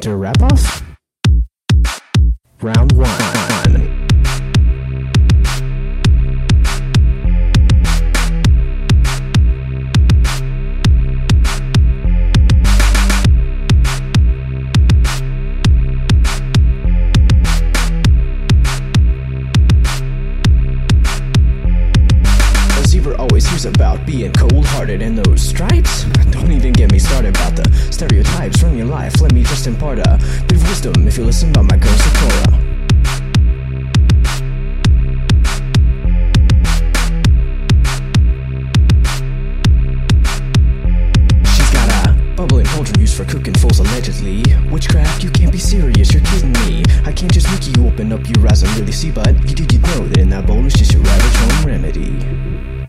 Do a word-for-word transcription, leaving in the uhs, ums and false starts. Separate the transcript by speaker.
Speaker 1: to wrap off? Round one. Always hears about being cold-hearted and those stripes. Don't even get me started about the stereotypes from your life. Let me just impart a bit of wisdom if you listen about my girl Sakura. She's got a bubbling cauldron used for cooking fools allegedly. Witchcraft, you can't be serious, you're kidding me. I can't just make you open up your eyes and really see, but you did you know that in that bowl is just your average home remedy.